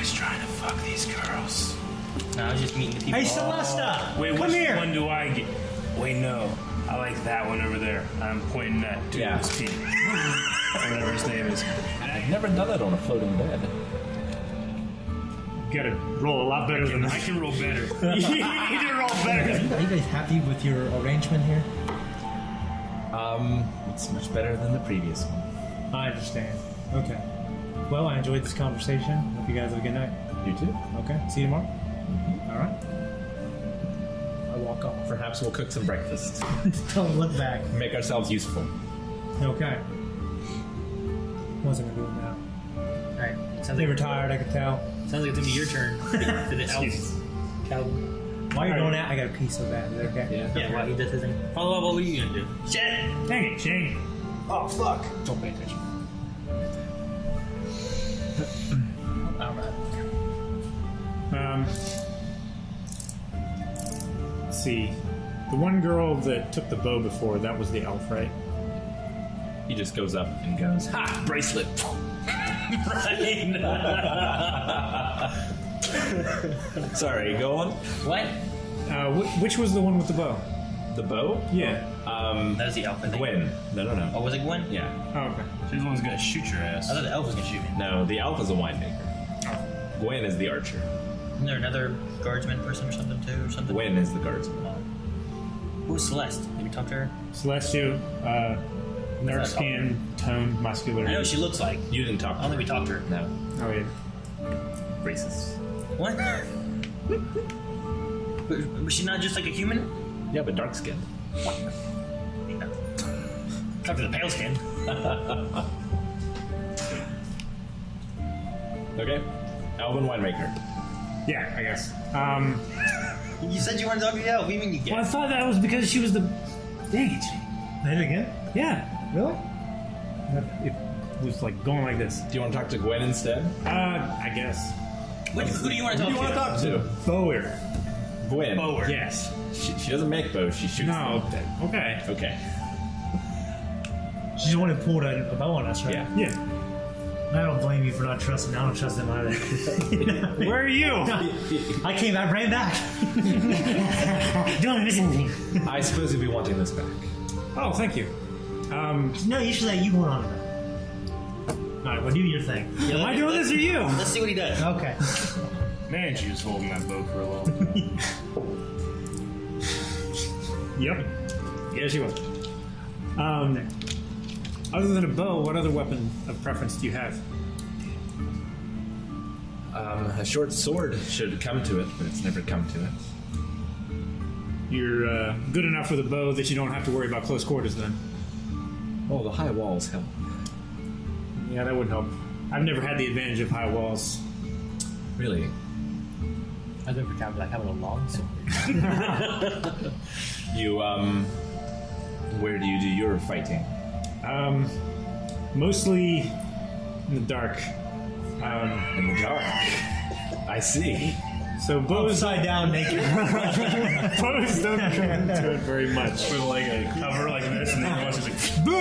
guys trying to fuck these girls? No, I was just meeting the people. Hey, Celesta! Wait, come which here! one do I get? Wait, no. I like that one over there. I'm pointing at Dude's Pete. Whatever his name is. I've never done it on a floating bed. You gotta roll a lot better than I that. can roll better. You need to roll better. Are you guys happy with your arrangement here? It's much better than the previous one. I understand. Okay. Well, I enjoyed this conversation. Hope you guys have a good night. You too? Okay. See you tomorrow. All right. I walk off. Perhaps we'll cook some breakfast. Don't look back. Make ourselves useful. Okay. Wasn't gonna do it now. Alright. Sounds They like, were tired. I could tell. sounds like it's gonna be your turn for the elf. Calvin. While you're going out, I got a pee so bad. Is that okay? Yeah, while he does his thing. Follow up, what were you gonna do? Shit! Dang it, Shane. Oh, fuck! Don't pay attention. Alright. Let's see. The one girl that took the bow before, that was the elf, right? He just goes up and goes, ha! Bracelet! Sorry, go on. What? Which was the one with the bow? The bow? Yeah. That was the elf, I think. Gwen. No. Oh, was it Gwen? Yeah. Oh, okay. She's the one who's gonna shoot your ass. I thought the elf was gonna shoot me. No, the elf is a winemaker. Gwen is the archer. Isn't there another guardsman person or something too? Or something? Gwen is the guardsman. Who's Celeste? Did we talk to her? Celestial, dark skin, toned, muscular. I know what she looks like. You didn't talk I to don't think we her. talked to her. No. Oh, yeah. Racist. What? Was she not just like a human? Yeah, but dark skinned. Talk to the pale skin. Okay. Elven winemaker. Yeah, I guess. You said you wanted to talk to the elf. What do you mean you Well, I get? thought that was because she was the... Dang it, Shane. Say it again? Yeah. Really? It was like going like this. Do you want to talk to Gwen instead? I guess. Who do you want to Who do talk you want to to? talk to? Bower. Gwen. Bower. Yes. She doesn't make bows, she shoots No. them. Okay. Okay. She's the one who pulled a bow on us, right? Yeah. Yeah. I don't blame you for not trusting. I don't trust them either. Where are you? I ran back. Don't miss anything. I suppose you'll be wanting this back. Oh, thank you. No, you should let you hold on to that. All right, well, do your thing. Yeah, Am I doing this or you? Let's see what he does. Okay. Man, she was holding that bow for a long time. Yep. Yeah, she was. Other than a bow, what other weapon of preference do you have? A short sword should come to it, but it's never come to it. You're good enough with a bow that you don't have to worry about close quarters then. Oh, the high walls help. Yeah, that would help. I've never had the advantage of high walls. Really? I think we're kind of like having a long sword. You, where do you do your fighting? Mostly in the dark. In the dark. I see. So bows, Upside down, naked. bows don't come into it very much. With like a cover like this, and then everyone's just like,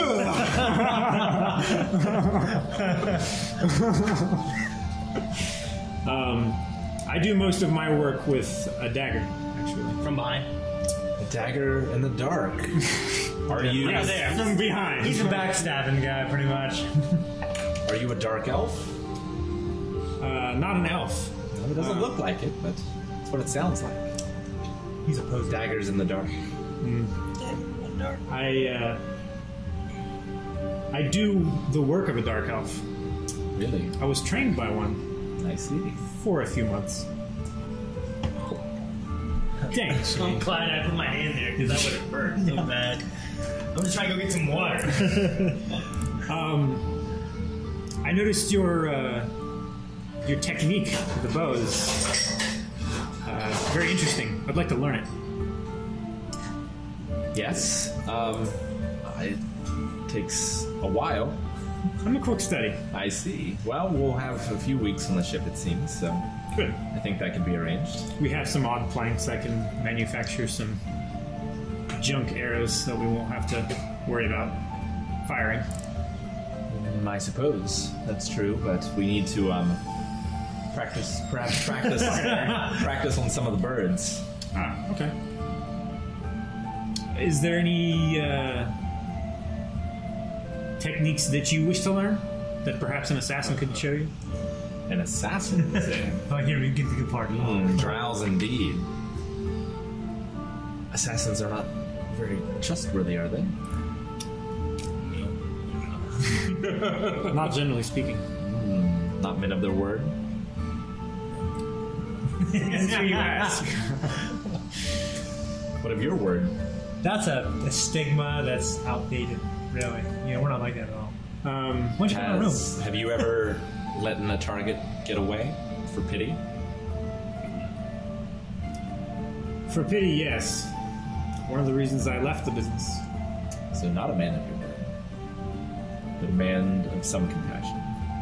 I do most of my work with a dagger, actually. From behind. A dagger in the dark. Are you? Right there. From behind. He's a backstabbing guy, pretty much. Are you a dark elf? Not an elf. No, it doesn't look like it, but that's what it sounds like. He's opposed. Daggers in the dark. I do the work of a dark elf. Really? I was trained by one I see. for a few months. Dang. I'm glad I put my hand there because that would have burned so bad. I'm just trying to go get some water. I noticed your technique with the bow is very interesting. I'd like to learn it. Yes. It takes a while. I'm a quick study. I see. Well, we'll have a few weeks on the ship, it seems, so Good. I think that could be arranged. We have some odd planks. I can manufacture some junk arrows that we won't have to worry about firing. I suppose that's true, but we need to practice on some of the birds. Ah, okay. Is there any techniques that you wish to learn that perhaps an assassin could show you? An assassin, you say? Oh, here we get the good part. Drows indeed. Assassins are not very trustworthy, are they? Not generally speaking. Not men of their word. That's what you ask. What of your word? That's a stigma that's outdated, really. You know, we're not like that at all. Why don't you come in a room? Have you ever let a target get away for pity? For pity, yes. One of the reasons I left the business. So not a man of your word, but a man of some compassion.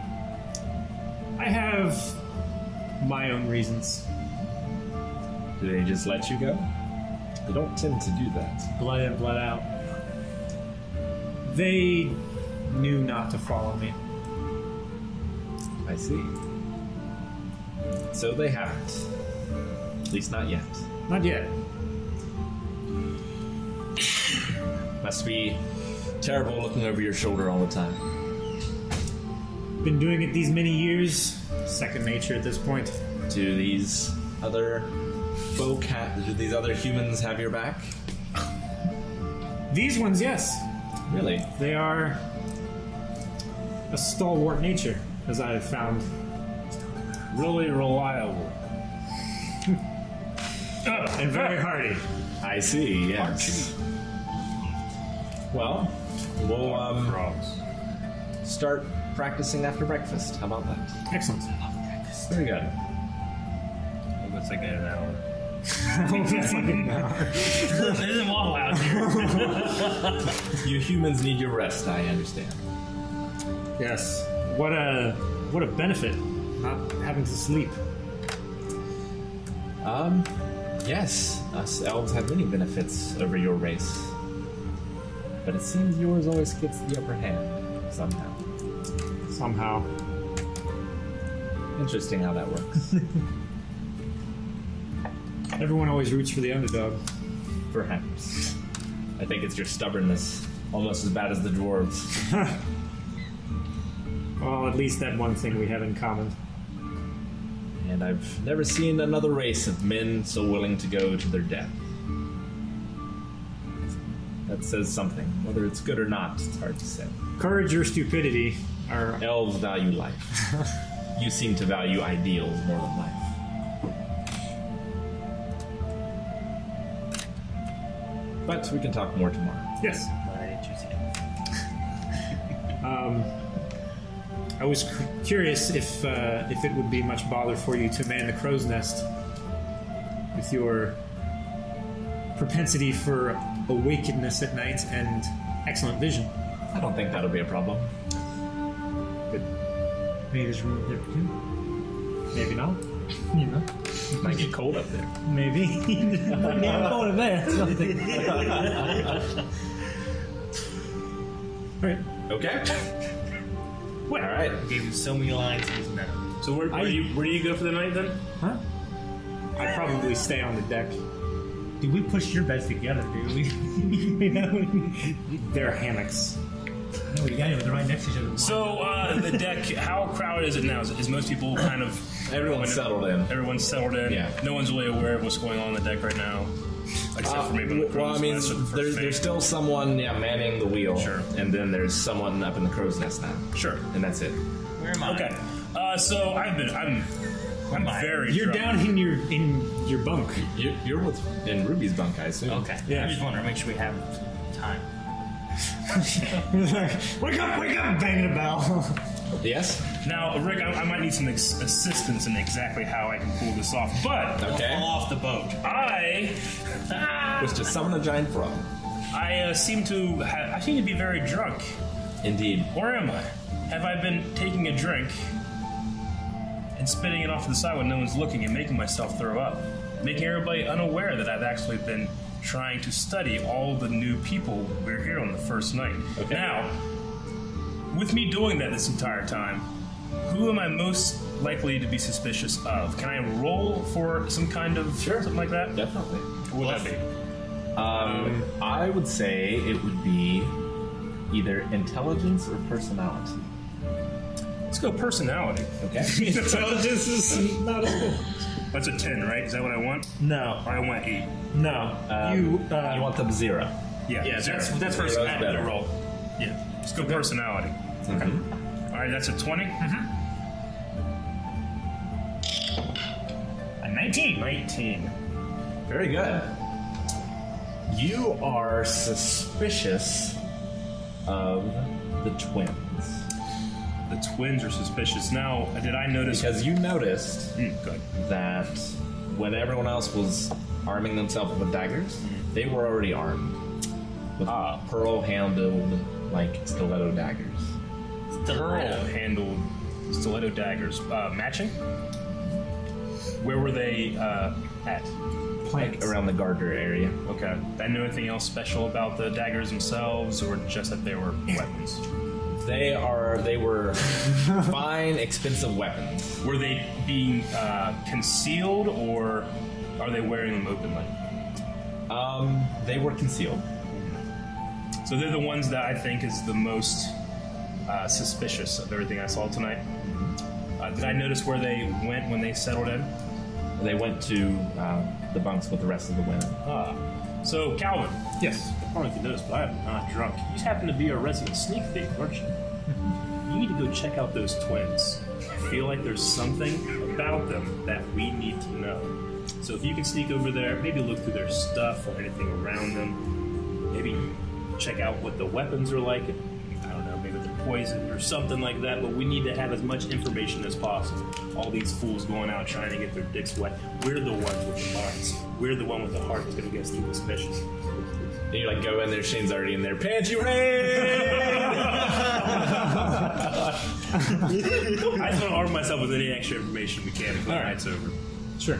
I have my own reasons. Do they just let you go? They don't tend to do that. Blood in, blood out. They knew not to follow me. I see. So they haven't. At least not yet. Not yet. Must be terrible looking over your shoulder all the time. Been doing it these many years. Second nature at this point. Do these other do these other humans have your back? These ones, yes. Really? They are a stalwart nature, as I have found. Really reliable. And very hardy. I see, yes. Well, we'll start practicing after breakfast. How about that? Excellent. Very good. It looks like an hour. There isn't waffle out here. You humans need your rest, I understand. Yes. What a benefit, not having to sleep. Yes, us elves have many benefits over your race. But it seems yours always gets the upper hand, somehow. Somehow. Interesting how that works. Everyone always roots for the underdog. Perhaps. I think it's your stubbornness, almost as bad as the dwarves. Well, at least that one thing we have in common. And I've never seen another race of men so willing to go to their death. That says something. Whether it's good or not, it's hard to say. Courage or stupidity are... Elves value life. You seem to value ideals more than life. But we can talk more tomorrow. Yes. I was curious if it would be much bother for you to man the crow's nest with your propensity for awakenedness at night and excellent vision. I don't think that'll be a problem. Maybe there's room there too. Maybe not. You know? It might get cold up there. Maybe. I'm going to bed. Something. All right. Okay. What? All right. Gave you so many lines using that. So where do you go for the night then? Huh? I'd probably stay on the deck. Dude, we pushed your beds together, dude. You know? They're hammocks. No, you got it. They're right next to each other. So the deck, how crowded is it now? Is most people kind of... Everyone's settled in. Everyone's settled in? Yeah. No one's really aware of what's going on the deck right now? Except for maybe the well, I mean, crow's nest or the first there's mate. still someone manning the wheel. Sure. And then there's someone up in the crow's nest now. Sure. And that's it. Where am I? Okay. So I'm very You're drunk. down in your bunk. You're in Ruby's bunk, I assume. Okay. Yeah. I just wanted to make sure we have time. Wake up, banging a bell. Yes? Now, Rick, I might need some assistance in exactly how I can pull this off, but Okay. Fall off the boat. I Was to summon a giant frog. seem to be very drunk. Indeed. Or am I? Have I been taking a drink and spitting it off to the side when no one's looking and making myself throw up? Making everybody unaware that I've actually been trying to study all the new people we're here on the first night. Okay. Now, with me doing that this entire time, who am I most likely to be suspicious of? Can I roll for some kind of something like that? Definitely. What would that be? I would say it would be either intelligence or personality. Let's go personality. Okay. Intelligence is not as good. That's a 10, right? Is that what I want? No, Or I want 8. no. You want them 0. Yeah, zero. that's Zero's personality better. roll. Yeah, let's go personality. All right, that's a 20. A 19. 19. Very good. You are suspicious of the twins. The twins are suspicious. Now, did I notice? Because you noticed Good. that when everyone else was arming themselves with daggers, they were already armed with pearl-handled, like, stiletto daggers. Pearl-handled stiletto daggers. Matching? Where were they at? Like around the Gardner area. Okay. Did I know anything else special about the daggers themselves, or just that they were weapons? They were fine, expensive weapons. Were they being concealed, or are they wearing them openly? They were concealed. So they're the ones that I think is the most suspicious of everything I saw tonight. Did I notice where they went when they settled in? They went to the bunks with the rest of the women. So, Calvin, Yes. I don't know if you noticed, but I'm not drunk. You happen to be our resident sneak thief, aren't you? You need to go check out those twins. I feel like there's something about them that we need to know. So if you can sneak over there, maybe look through their stuff or anything around them. Maybe check out what the weapons are like. I don't know, maybe they're poisoned or something like that, but we need to have as much information as possible. All these fools going out trying to get their dicks wet. We're the ones with the hearts. We're the one with the heart that's going to get us through this mission. And you like go in there, Shane's already in there. Pantry raid! I just want to arm myself with any extra information we can before the night's over. Sure.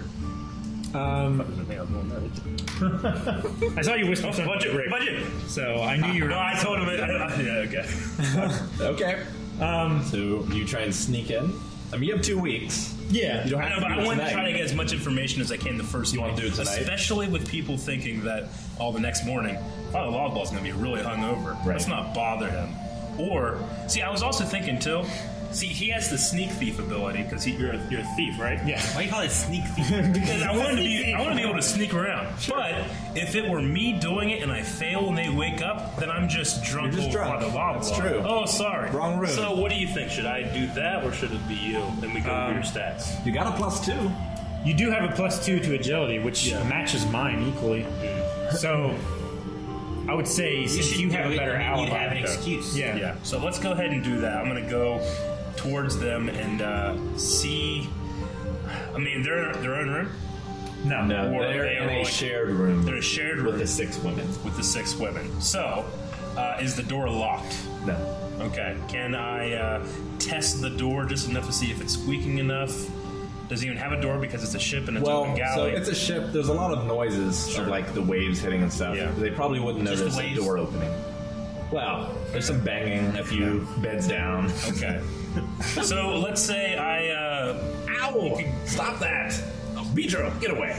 I saw you whisper some budget, Rick. Budget! So I knew you were. No, I told him it. Yeah, okay. Okay. So you try and sneak in. I mean, you have 2 weeks. Yeah. You don't I have know, but to do I it want to tonight. try to get as much information as I can the first You night. wanna do it tonight? Especially with people thinking that, the next morning, Father Logball's going to be really hungover. Right. Let's not bother him. Or, see, I was also thinking, too, he has the sneak thief ability, because you're a thief, right? Yeah. Why do you call it sneak thief? Because I want to be able to sneak around. But if it were me doing it and I fail and they wake up, then I'm just drunk. You're just old drunk. Father Loblaw. That's true. Oh, sorry. Wrong room. So what do you think? Should I do that or should it be you? Then we go over your stats. You got a +2. You do have a +2 to agility, which matches mine equally. So I would say since you have a better alibi, You'd have an excuse. Yeah. Yeah. So let's go ahead and do that. I'm going to go towards them and see. I mean, they're in their own room. No. No, Or they're they in are a like- shared room They're a shared with room the 6 women. with the 6 women. So, is the door locked? No. Okay. Can I test the door just enough to see if it's squeaking enough? Does it even have a door because it's a ship and it's Well, open so galley? it's a ship. There's a lot of noises of like the waves hitting and stuff. Yeah. They probably wouldn't Just notice the a waves? door opening. Well, there's some banging, a few beds down. Okay. So let's say I. Ow! Stop that! Oh, Beedro, get away!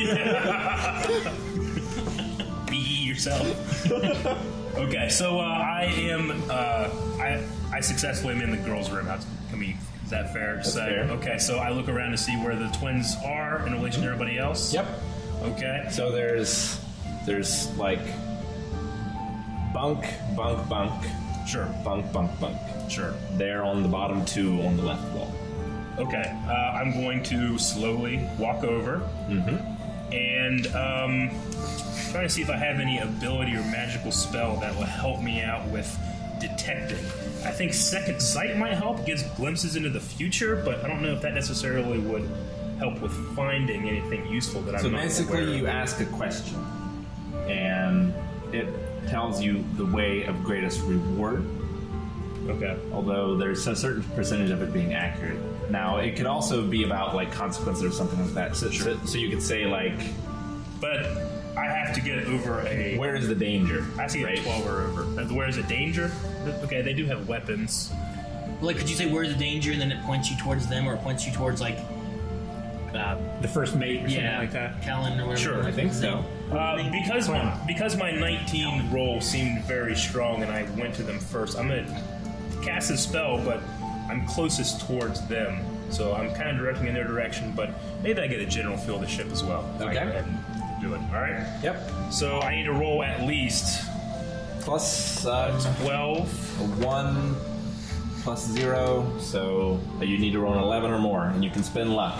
Be yourself. Okay, so I am. I successfully am in the girls' room. Is that fair to say? fair. Okay, so I look around to see where the twins are in relation to everybody else. Yep. Okay. So there's like bunk, Sure. bunk. Sure. They're on the bottom 2 on the left wall. Okay. I'm going to slowly walk over and try to see if I have any ability or magical spell that will help me out with detecting. I think Second Sight might help, gives glimpses into the future, but I don't know if that necessarily would help with finding anything useful that I'm So not aware basically, of. you ask a question, and it tells you the way of greatest reward. Okay. Although there's a certain percentage of it being accurate. Now, it could also be about like consequences or something like that. So you could say like, But I have to get over a... where is the danger? I have to get right? 12 or over. Where is the danger? Okay, they do have weapons. Like, could you say where's the danger, and then it points you towards them, or it points you towards like, The first mate or something like that. Kellen or whatever. Sure, I think so. Because my 19 roll seemed very strong and I went to them first, I'm gonna cast a spell, but I'm closest towards them, so I'm kind of directing in their direction. But maybe I get a general feel of the ship as well. Okay. Go ahead and do it. All right. Yep. So I need to roll at least Plus 12. 1 plus 0, so you need to roll an 11 or more, and you can spend luck.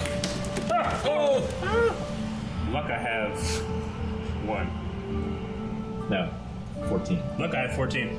Luck I have 1. No, 14. Luck I have 14.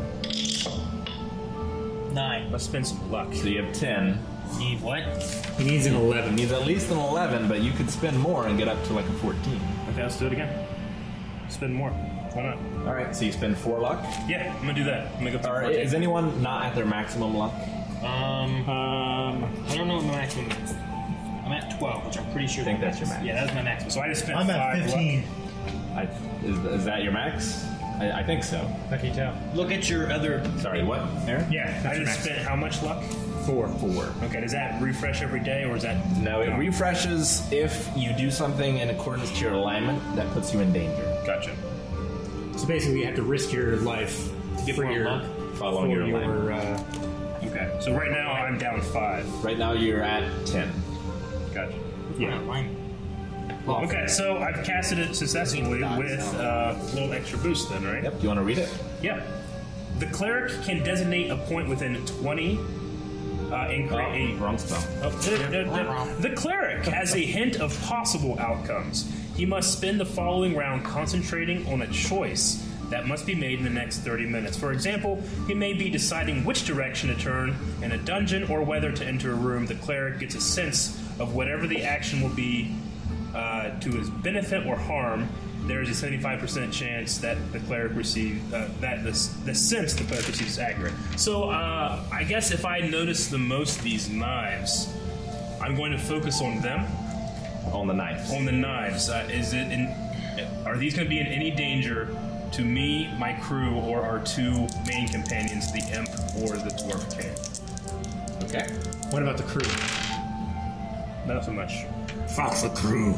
9. Let's spend some luck. So you have 10. Need what? He needs an 11. Needs at least an 11, but you could spend more and get up to like a 14. Okay, let's do it again. Spend more. Why not? All right, so you spend 4 luck. Yeah, I'm gonna do that. I'm gonna go Or through 14. is anyone not at their maximum luck? I don't know what my maximum is. I'm at 12, which I'm pretty sure. I think that's your max. Yeah, that's my maximum. So I just spent I'm 5 at 15. luck. Is that your max? I think so. How can you tell? Look at your other. Sorry, what, Aaron? Yeah, I just spent how much luck? 4. 4. Okay, does that refresh every day or is that No, it refreshes if you do something in accordance to your alignment that puts you in danger. Gotcha. So basically, you have to risk your life to get For your luck? Following your alignment. Okay, so right now I'm down 5. Right now you're at 10. Gotcha. Yeah. Okay, so I've casted it successfully with a little extra boost then, right? Yep. Do you want to read it? Yeah. The cleric can designate a point within 20 and create a... Wrong spell. The cleric has a hint of possible outcomes. He must spend the following round concentrating on a choice that must be made in the next 30 minutes. For example, he may be deciding which direction to turn in a dungeon or whether to enter a room. The cleric gets a sense of whatever the action will be to his benefit or harm. There is a 75% chance that the cleric receives that the sense the cleric receives is accurate. So I guess if I notice the most these knives, I'm going to focus on them. On the knives. On the knives, are these going to be in any danger to me, my crew, or our 2 main companions, the imp or the dwarf king? Okay. What about the crew? Not so much. Fuck the crew.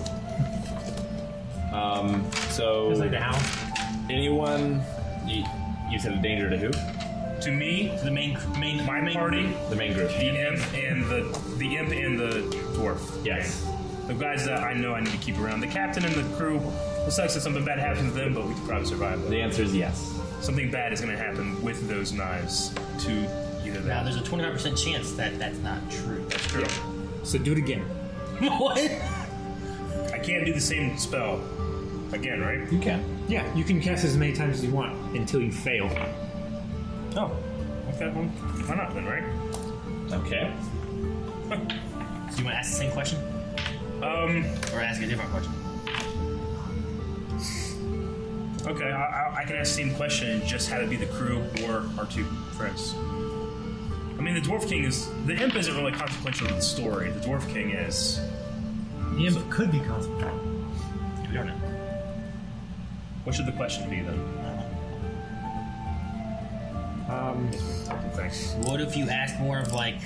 So It's like the hound. anyone you said a danger to who? To me, The main my party, The main group. the imp and the dwarf. Yes. The guys that I know I need to keep around. The captain and the crew. It sucks if something bad happens to them, but we can probably survive. The answer is yes. Something bad is going to happen with those knives to either Now, them. there's a 25% chance that that's not true. That's true. So do it again. What? I can't do the same spell again, right? You can. Yeah, you can cast as many times as you want until you fail. Oh, okay. Well, why not then, right? Okay. So you want to ask the same question? Or ask a different question? Okay, I can ask the same question and just have it be the crew or our 2 friends. I mean, the Dwarf King the imp isn't really consequential to the story. The Dwarf King is. The imp could be consequential. We don't know. What should the question be then? Thanks. What if you asked more of like,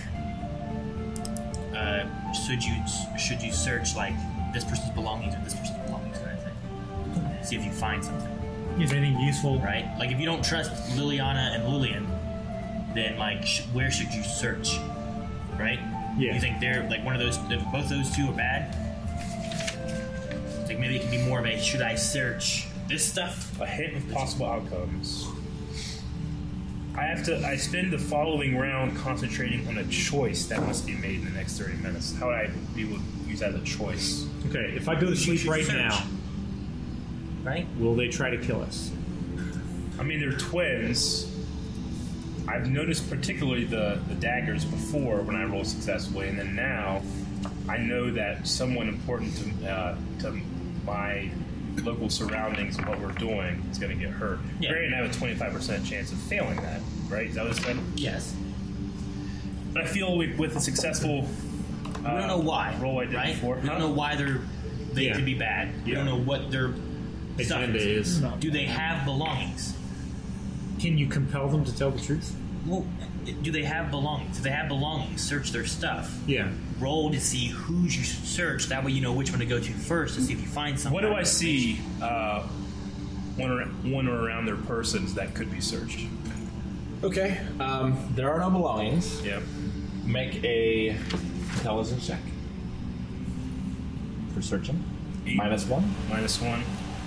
should you search like this person's belongings or this person's belongings kind of thing? See if you find something, Is anything useful? right? Like if you don't trust Liliana and Lillian, then like where should you search, right? Yeah. You think they're like one of those? If both those 2 are bad. Like maybe it could be more of a should I search this stuff? A hint of possible outcomes. I spend the following round concentrating on a choice that must be made in the next 30 minutes. How would I be able to use that as a choice? Okay, if I go to sleep should right search. now, Right? will they try to kill us? I mean, they're twins. I've noticed particularly the daggers before when I roll successfully, and then now I know that someone important to my local surroundings and what we're doing is going to get hurt. Yeah. Granted, I have a 25% chance of failing that, right? Is that what it said? Yes. But I feel with a successful We don't know why. roll I did right? before. We don't know why they Yeah. could be bad. We Yeah. don't know what their stuff Agenda is. Do they have belongings? Can you compel them to tell the truth? Well, do they have belongings? If they have belongings, search their stuff. Yeah. Roll to see who's you search. That way you know which one to go to first to see if you find something. What do I see one or around their persons that could be searched? Okay. There are no belongings. Yeah. Make a intelligence check for searching. Eight. -1. -1.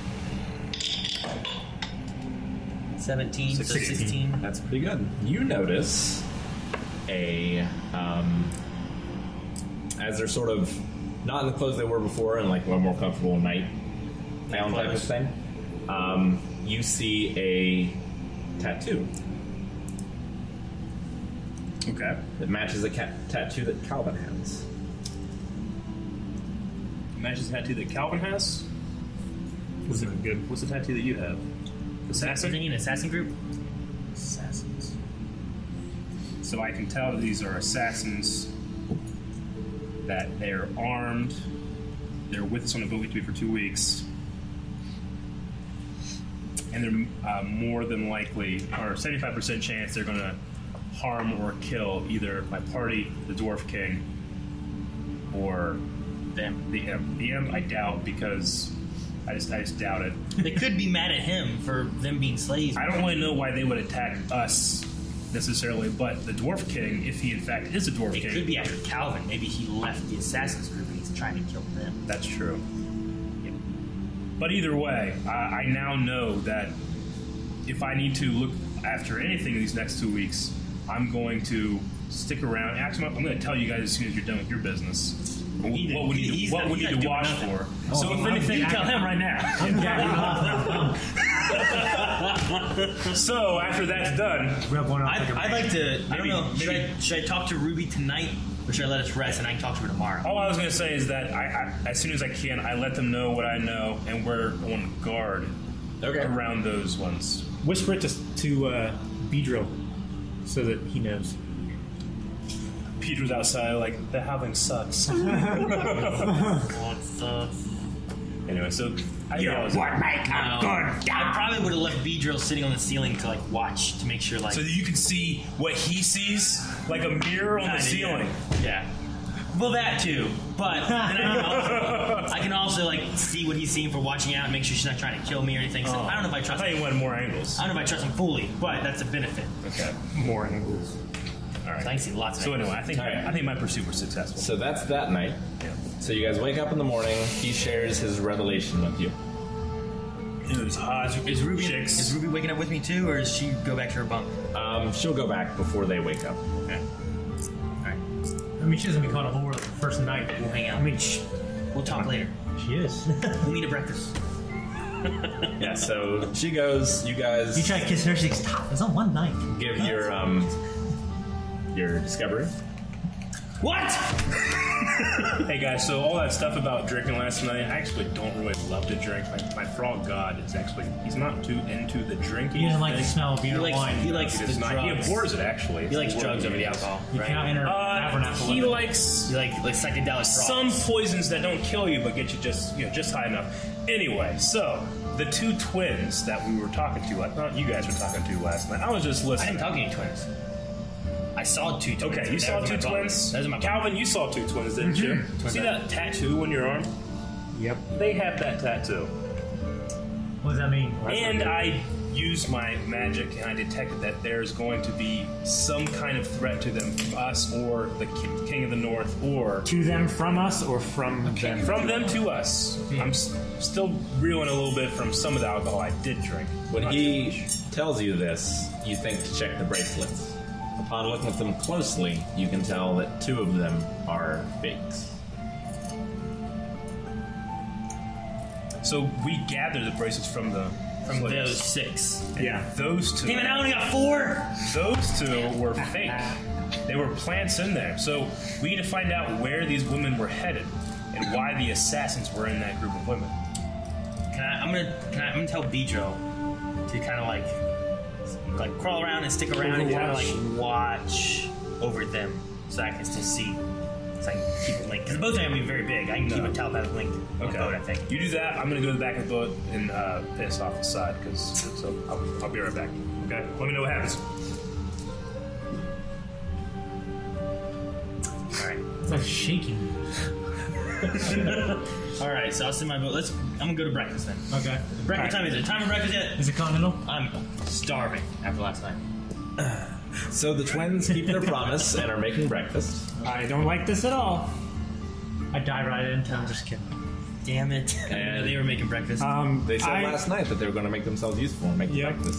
17, so 16. That's pretty good. You notice as they're sort of not in the clothes they were before and like a more comfortable night gown type of thing, you see a tattoo Okay. that matches a tattoo that Calvin has. Matches the tattoo that Calvin has. This is good. What's the tattoo that you have? Assassin? An assassin group? Assassins. So I can tell that these are assassins, that they're armed, they're with us on the boat with me for 2 weeks, and they're more than likely, or 75% chance, they're going to harm or kill either my party, the Dwarf King, or Them. the imp. The imp, I doubt, because I just doubt it. They could be mad at him for them being slaves. I don't really know why they would attack us necessarily, but the Dwarf King, if he in fact is a Dwarf It King, could be after Calvin. Maybe he left the assassins group and he's trying to kill them. that's true. But either way, I now know that if I need to look after anything in these next 2 weeks, I'm going to stick around. Actually, I'm going to tell you guys as soon as you're done with your business what we need to watch for. So if anything, tell him right now. I'm gagging off. So after that's done, Rub one off like a I'd like to. I don't Maybe- know. Should I talk to Ruby tonight, or should I let us rest and I can talk to her tomorrow? all I was going to say is that I as soon as I can, I let them know what I know, and we're on guard around those ones. Whisper it to Beedrill so that he knows. Peter's outside, like, the howling sucks. Anyway, so I probably would have left B-Drill sitting on the ceiling to like watch to make sure like. so that you can see what he sees, like a mirror on the ceiling. Yeah. Well, that too, but then I can also like see what he's seeing for watching out and make sure she's not trying to kill me or anything. So I don't know if I I trust. thought you wanted more angles. I don't know if I trust him fully, but that's a benefit. Okay. More angles. All right. So I can see lots of. So angles. anyway, I think my pursuit was successful. So that's that night. Yeah. So you guys wake up in the morning. He shares his revelation with you. It was hot. Is Ruby chicks. waking up with me too, or does she go back to her bunk? She'll go back before they wake up. Okay. All right, I mean, she doesn't be caught over the first night. we'll hang out. I mean, We'll talk later. She is. We'll meet at breakfast. Yeah. So she goes. You guys You try to kiss her, she goes, stop. It's on one night. give your discovery. What? Hey guys, so all that stuff about drinking last night, I actually don't really love to drink. My frog god is he's not too into the drinking. He doesn't like the thing. smell of beer or wine. He likes He the does not. He drugs. abhors it actually. He likes drugs over the alcohol. You right? can't enter tabernacle. He with it. likes You like psychedelic some frogs. poisons that don't kill you but get you just high enough. Anyway, so the two twins that we were talking to, I thought you guys were talking to last night. I was just I listening. didn't talk to any twins. I saw two twins. Okay, you That saw was two my bummer. twins. That was my bummer. Calvin, you saw two twins, didn't you? See that tattoo on your arm? yep. They have that tattoo. What does that mean? And I used my magic and I detected that there's going to be some kind of threat to them, from us or the King of the North, or To them from us or from them? from them to us. I'm still reeling a little bit from some of the alcohol I did drink. When Not he too much. tells you this, you think to check the bracelets. Upon looking at them closely, you can tell that 2 of them are fakes. So we gathered the bracelets from From those 6. Yeah. Those two. Damn it, I only got 4. Those two were fake. They were plants in there. So we need to find out where these women were headed and why the assassins were in that group of women. I'm gonna tell Beedrill to kind of like crawl around and stick around and kind of like watch over them so I can still see. So I can keep it linked. Because both of them are very big. I can keep a telepathic link on the boat, I think. You do that. I'm gonna go to the back of the boat and piss off the side. So I'll be right back. Okay. Let me know what happens. It's like shaking. All right, so I'll send my vote. I'm gonna go to breakfast then. Okay. Breakfast time is it? Time for breakfast yet? Is it continental? I'm starving after last night. So the twins keep their promise and are making breakfast. I don't like this at all. I dive right into. I'm just kidding. Damn it! And- They were making breakfast. They said I- last night that they were going to make themselves useful and make Yep. breakfast.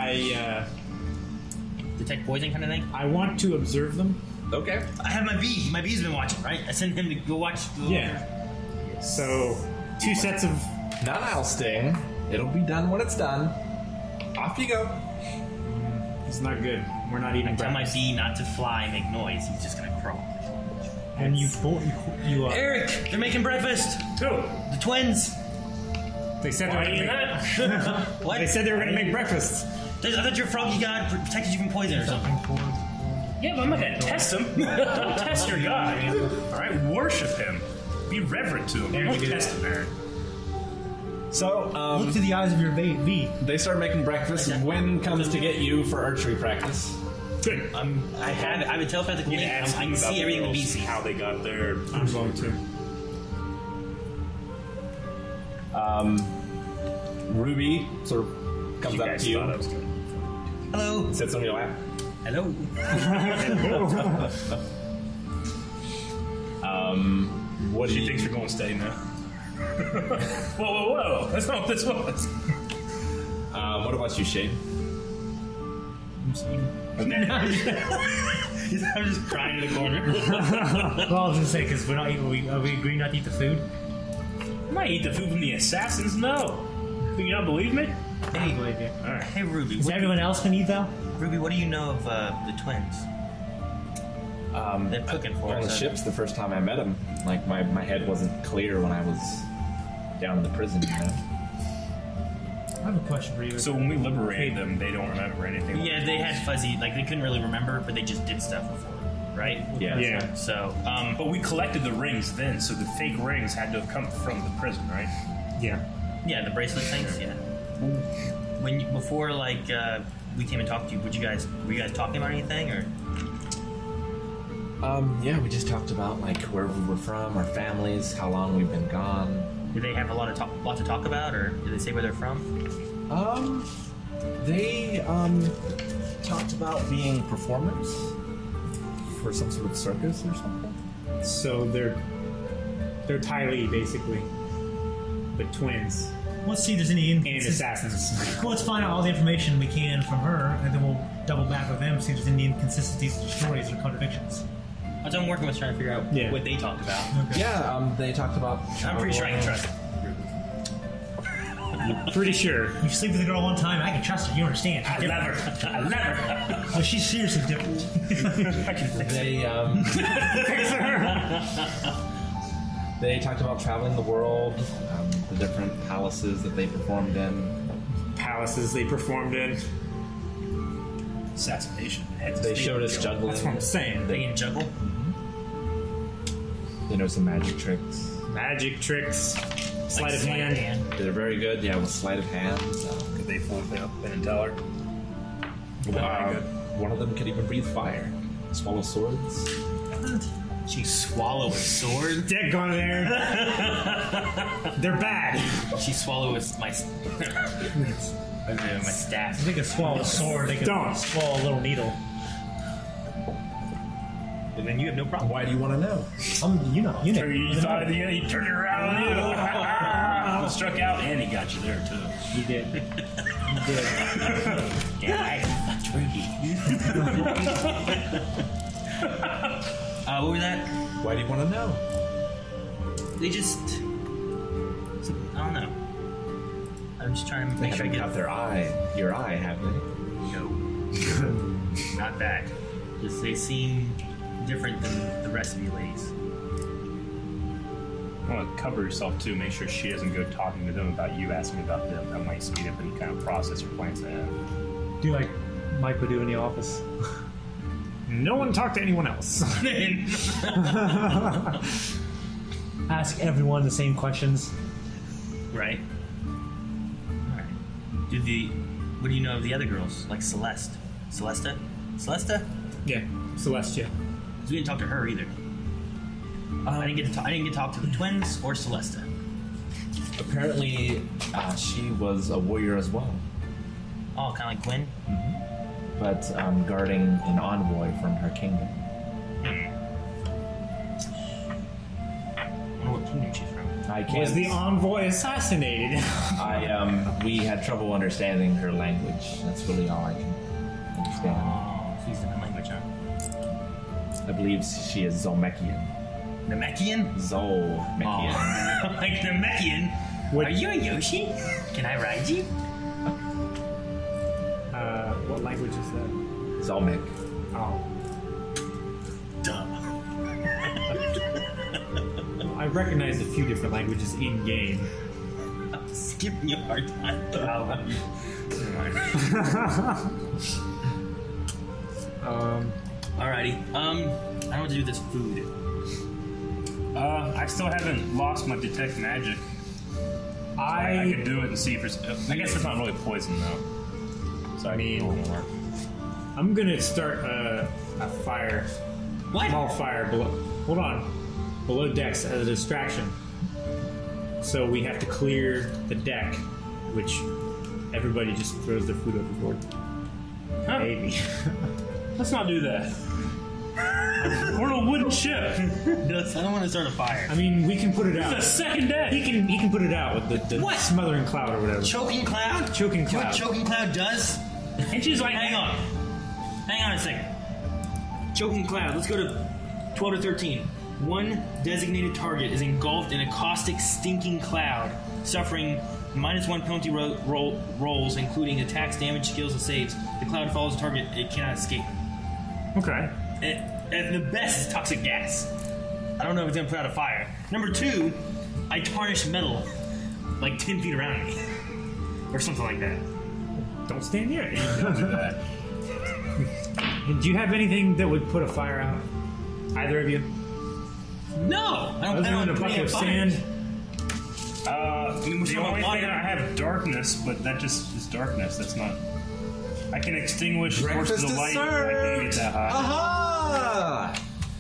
Detect poison kind of thing. I want to observe them. Okay. I have my bee. My bee's been watching, right? I sent him to go watch. Yeah. So 2 sets of. Not I'll sting. It'll be done when it's done. Off you go. It's not good. We're not eating I tell my breakfast. bee not to fly and make noise. He's just gonna crawl. And you Eric, they're making breakfast. Who? The twins. They said Why are they you were gonna that? What? They said they were going to make breakfast. I thought your froggy god protected you from poison or something. Yeah, but I'm not gonna test him. Don't test your God. Alright, worship him. Be reverent to him. Don't test him, Aaron. So, Look to the eyes of your bee. they start making breakfast. Okay. When comes to get you for archery practice? Good. I have a telepathic link. I can see everything the bee sees. How they got there. I'm going to. Ruby sort of comes You up guys to you, thought I was good. Hello. sits on your lap. Hello. What do She you thinks you're going steady now. Whoa. That's not what this was. What about you, Shane? I'm just crying in the corner. Well, I was gonna say because we're not eating. Are we agreeing not to eat the food? I might eat the food from the assassins. No. Do you not believe me? Hey, believe you. Alright. Hey, Ruby. Is What, everyone else gonna eat though? Ruby, what do you know of the twins? They're cooking for On the us. ships the first time I met him. Like, my head wasn't clear when I was down in the prison, you know? I have a question for you. So when we liberated them, they don't remember anything. Yeah, they had fuzzy, like they couldn't really remember, but they just did stuff before, right? Yeah. So, But we collected the rings then, so the fake rings had to have come from the prison, right? Yeah. yeah, the bracelet things, yeah. Before we came and talked to you, were you guys talking about anything or? Yeah, we just talked about, like, where we were from, our families, how long we've been gone. Did they have a lot to talk about, or did they say where they're from? They talked about being performers for some sort of circus or something. So they're Ty basically, but twins Let's see if there's any and inconsistencies. assassins. Well, let's find out all the information we can from her, and then we'll double back with them, see if there's any inconsistencies, stories, or contradictions. That's what I'm working with, trying to figure out Yeah. what they talked about. Yeah, they talked about. I'm pretty sure I can trust it. Pretty sure. You sleep with a girl one time, I can trust her. You understand? I love her. I love her. Oh, she's seriously different. I can fix it. They talked about traveling the world, the different palaces that they performed in. Palaces they performed in. Assassination. They showed us juggling. That's what I'm saying. They can juggle. They know some magic tricks. Magic tricks, sleight of Sleight hand. They're very good, yeah, with sleight of hand. Could they fool me up and tell her? One of them could even breathe fire, swallow swords. She swallow a sword. Dead gone there. They're bad. She swallow with my my staff. If they can swallow a sword, they can Don't. swallow a little needle. And then you have no problem. Why do you want to know? You know. You thought he turned it around on you. You struck out and he got you there too. You did. Yeah, I fucked Ruby. What was that? Why do you want to know? They just. I don't know. I'm just trying to They make sure I haven't get got your eye, have they? No. Not that. Just they seem different than the rest of you ladies. I want to cover yourself too. Make sure she doesn't go talking to them about you, asking about them. That might speed up any kind of process or plans they have. Do like Mike would do in the office. No one talked to anyone else. Ask everyone the same questions. Right. All right. What do you know of the other girls? Like Celeste. Celesta? Yeah, Celestia. So we didn't talk to her either. I didn't get to talk to the twins or Celesta. Apparently, she was a warrior as well, Oh, kind of like Gwen. but guarding an envoy from her kingdom. I wonder what kingdom she's from. I can't. Was the envoy assassinated? We had trouble understanding her language. That's really all I can understand. Oh, she's different language, huh? I believe she is Zolmekian. Namekian? Zolmekian. Oh. Like Namekian? Are you a Yoshi? Can I ride you? What language is that? Zolmek. Oh. Duh. I recognized a few different languages in game. I'm skipping you a hard time. Alrighty. I don't know what to do with this food. I still haven't lost my detect magic. I could do it and see if it's. I guess it's not really poison though. So I mean, more. I'm gonna start a fire. What? Small fire below. Hold on. Below decks as a distraction. So we have to clear the deck, which everybody just throws their food overboard. Huh? Maybe. Let's not do that. We're on a wooden ship. I don't want to start a fire. I mean, we can put it out. It's the second day. He can put it out with the What? smothering cloud or whatever. Choking cloud? Choking You know what cloud. choking cloud does? And she's like, Hang on. Hang on a second. Choking cloud. Let's go to 12 to 13. One designated target is engulfed in a caustic, stinking cloud, suffering -1 penalty rolls, including attacks, damage, skills, and saves. The cloud follows the target. It cannot escape. Okay. And the best is toxic gas. I don't know if it's gonna put out a fire. Number 2, I tarnish metal like 10 feet around me, or something like that. Don't stand near it. don't do that. Do you have anything that would put a fire out? Either of you? No, I don't. Other I don't than a put bucket any of fires. sand? The only thing I have darkness, but that just is darkness. That's not. I can extinguish force of the light. I can't get that hot. Aha!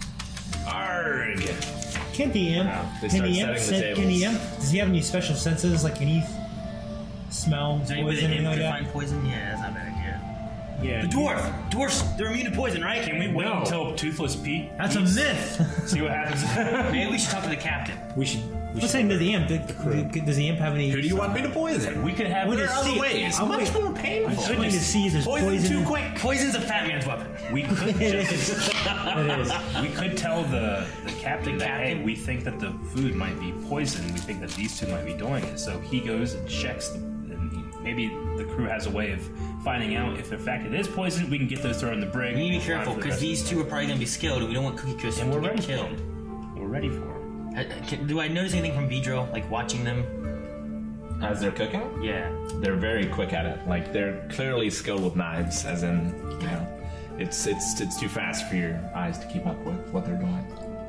Arg! Can't the imp? They Can start the imp? setting the Can the tables. imp? Does he have any special senses? Like can he smell Is there anybody poison or that anything like can that? find poison? Yeah, that's not a bad idea. Yeah. The dwarfs, they're immune to poison, right? Can we wait No. until Toothless Pete? That's a eats? myth. See what happens. Maybe we should talk to the captain. We should. What's saying to the imp? Does the imp have any? Who do you want me to poison? We could have. Wait, There to are see- other ways. I'm Much wait- more painful. I'm waiting to see if there's poison. too quick. Poison's a fat man's weapon. We could It just. is. It is. We could tell the captain The that hey, captain? we think that the food might be poison. We think that these two might be doing it. So he goes and checks and maybe the crew has a way of finding out if in fact it is poison. We can get those thrown in the brig. We need to be We're fine careful for the because rest of these the two are probably gonna be skilled, and we don't want Cookie Crisp And to we're get ready for killed. it. We're ready for it. Do I notice anything from Vidro, like watching them? As they're cooking, Yeah. they're very quick at it. Like they're clearly skilled with knives, as in, you know, it's too fast for your eyes to keep up with what they're doing.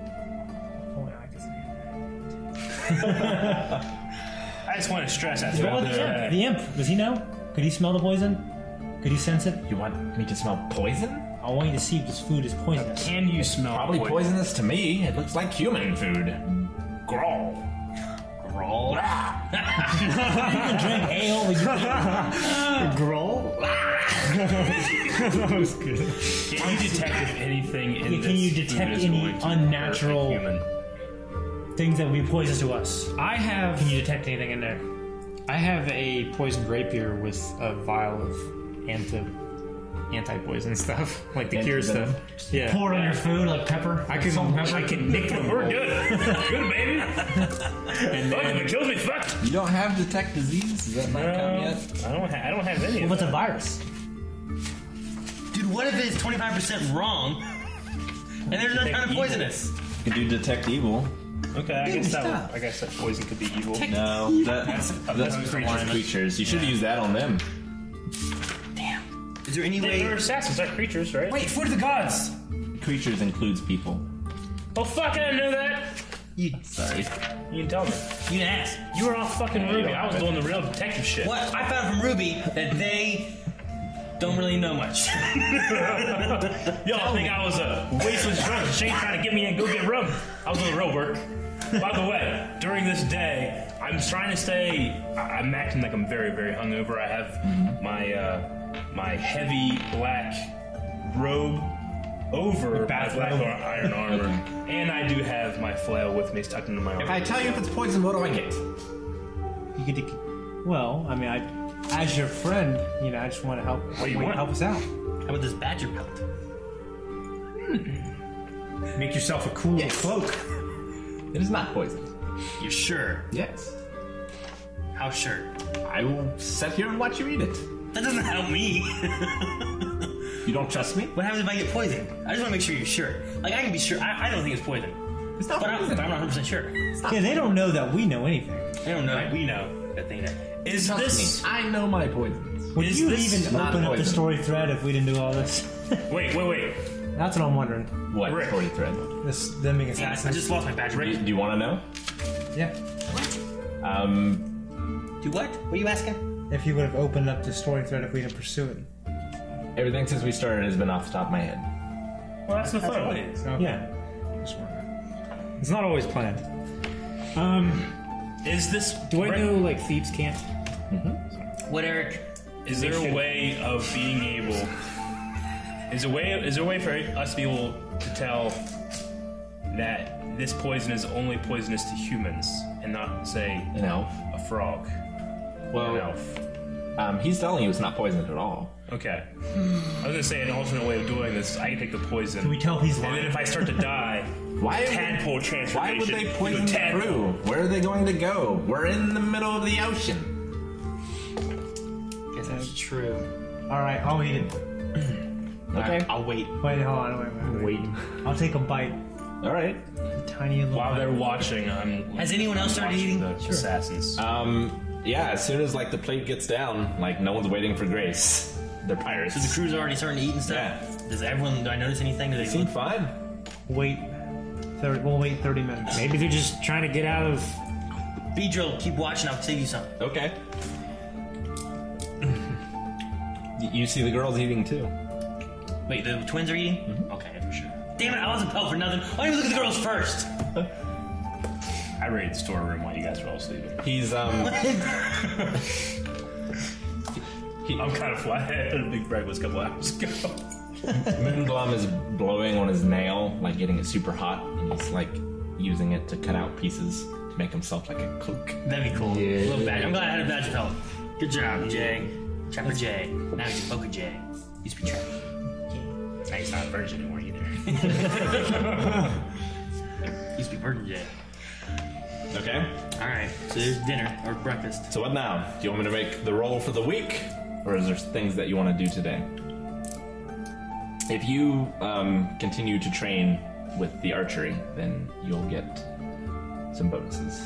I just want to stress that. Roll the imp. The imp. Does he know? Could he smell the poison? Could he sense it? You want me to smell poison? I want you to see if this food is poisonous. Can you smell Probably poison? poisonous to me. It looks like human food. Grawl. Roll. You can drink ale. Like Growl? That was good. Can you detect if anything in Can this you food detect is any going to unnatural- hurt a human? things that would be poisonous to us. I have. Can you detect anything in there? I have a poisoned rapier with a vial of anti-poison stuff, like the cure Antivenom. stuff. Yeah. Pour it on your food like pepper. I can. I can nick them. We're good. Good, baby. And Fuck, if then, it kills me, fuck. You don't have detect disease? Does that not come yet? I don't have any. What's of a that. virus? Dude, what if it's 25% wrong, and there's no kind of poisonous? You can do detect evil. Okay, I guess that poison could be evil. No, that's creatures. You should use that on them. Damn. Is there any way? They're assassins, they're creatures, right? Wait, food of the gods. Creatures includes people. Oh fuck! I didn't know that. Sorry. You can tell me. You didn't ask. You were off fucking Ruby. I was doing the real detective shit. What I found from Ruby that they Don't really know much. Y'all think I was a wasteless drunk? Shane trying to get me in, go get rum. I was doing real work. By the way, during this day, I'm trying to stay. I'm acting like I'm very, very hungover. I have my heavy black robe over my black iron armor, and I do have my flail with me tucked into my arm. If I tell you if it's poison, what do I get? You get to. Well, I mean, as your friend, I just want to help. What do you want? Help us out. How about this badger pelt? Make yourself a cool cloak. It is not poison. You're sure? Yes. How sure? I will sit here and watch you eat it. That doesn't help me. You don't trust me? What happens if I get poisoned? I just want to make sure you're sure. Like, I can be sure. I don't think it's poison. It's not But poison. I'm not 100% sure. Yeah, they don't know that we know anything. I don't know. We know that they know. Is Trust this? me. I know my poisons. Would Is you this even not open up the poison? story thread if we didn't do all this? Wait. That's what I'm wondering. What Rick. story thread? Them being Yeah, I assassins. just lost my badger Do pelt. you want to know? Yeah. Do what? What are you asking? If you would have opened up the story thread if we didn't pursue it. Everything since we started has been off the top of my head. Well, that's the fun. Okay. Yeah. Just wondering. It's not always planned. Is this? Do I know like thieves' camp? What, Eric? Is there a way of being able? Is there a way for us to be able to tell that this poison is only poisonous to humans and not, say, An elf. a frog? Well, An elf. He's telling you it's not poisoned at all. Okay. I was gonna say an alternate way of doing this. I can take the poison. Can we tell he's And then lying? if I start to die, Why? tadpole transformation. Why would they into poison the tadpole. crew? Where are they going to go? We're in the middle of the ocean. Guess that's true. Alright, I'll eat it. Okay. I'll wait. Wait, hold on, wait. I'll take a bite. All right. A tiny little While bite. they're watching, I'm. Has anyone else started watching eating? the assassins? Yeah. As soon as like the plate gets down, like no one's waiting for grace. They're pirates. So the crew's already starting to eat and stuff? Yeah. Does everyone, do I notice anything? Do they seem look? fine. We'll wait 30 minutes. Maybe they're just trying to get out of. Beedrill, keep watching, I'll save you some. Okay. You see the girls eating too. Wait, the twins are eating? Okay, for sure. Damn it, I wasn't pelt for nothing. Why don't you look at the girls first? I raided the storeroom while you guys were all sleeping. He's I'm kind of flat. I had a big breakfast a couple hours ago. Moonglum is blowing on his nail, like getting it super hot, and he's like using it to cut out pieces to make himself like a cloak. That'd be cool. Yeah. A little badge. I'm glad I had a badge pelt. Good job, Jay. Trapper Jay. Now he's Boca Jay. Used to be Trapper. Now he's not a virgin anymore either. Used to be Virgin Jay. Okay. Alright, so there's dinner or breakfast. So what now? Do you want me to make the roll for the week, or is there things that you want to do today? If you continue to train with the archery, then you'll get some bonuses.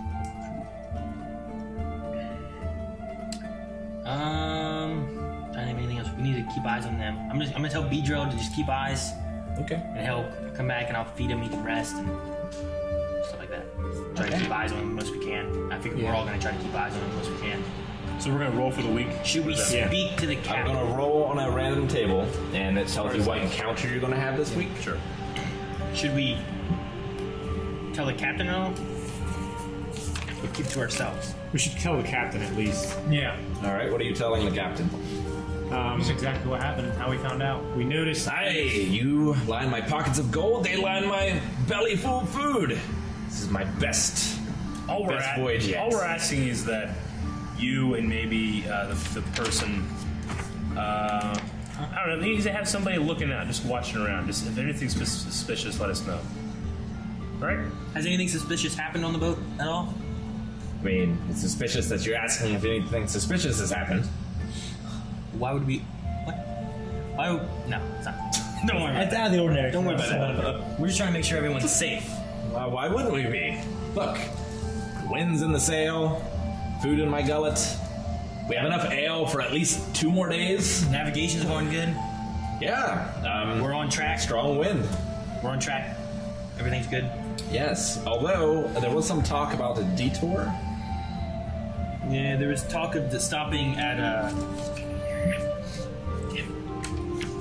Don't have anything else. We need to keep eyes on them. I'm gonna tell Beedrill to just keep eyes, Okay. and he'll come back and I'll feed him. He can rest and stuff like that. Try to keep eyes on him the most we can. I figure we're all gonna try to keep eyes on him the most we can. So we're gonna roll for the week. Should we speak to the I'm captain? gonna roll on a random table, and it tells you what encounter you're gonna have this week. Sure. Should we tell the captain all? Or keep it to ourselves? We should tell the captain at least. Yeah. All right. What are you telling the captain? That's exactly what happened and how we found out. We noticed. Hey, you line my pockets of gold. They line my belly full of food. This is my best. All Best voyage yet. all we're asking is that you and maybe the person. I don't know. Needs to have somebody looking out, just watching around. Just if anything's suspicious, let us know. Right? Has anything suspicious happened on the boat at all? I mean, it's suspicious that you're asking if anything suspicious has happened. Why would we? What? Why would? No, it's not. Don't worry about It's that. out of the ordinary. Don't worry about that. We're just trying to make sure everyone's safe. Why wouldn't we be? Look, the wind's in the sail, food in my gullet. We have enough ale for at least 2 more days. Navigation's going good. Yeah, We're on track. strong wind. We're on track. Everything's good. Yes, although there was some talk about a detour. Yeah, there was talk of stopping at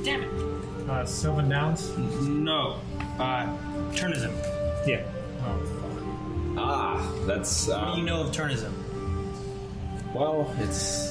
Damn it. Sylvan Downs. No. Turnism. Yeah. That's What do you know of Turnism? well, it's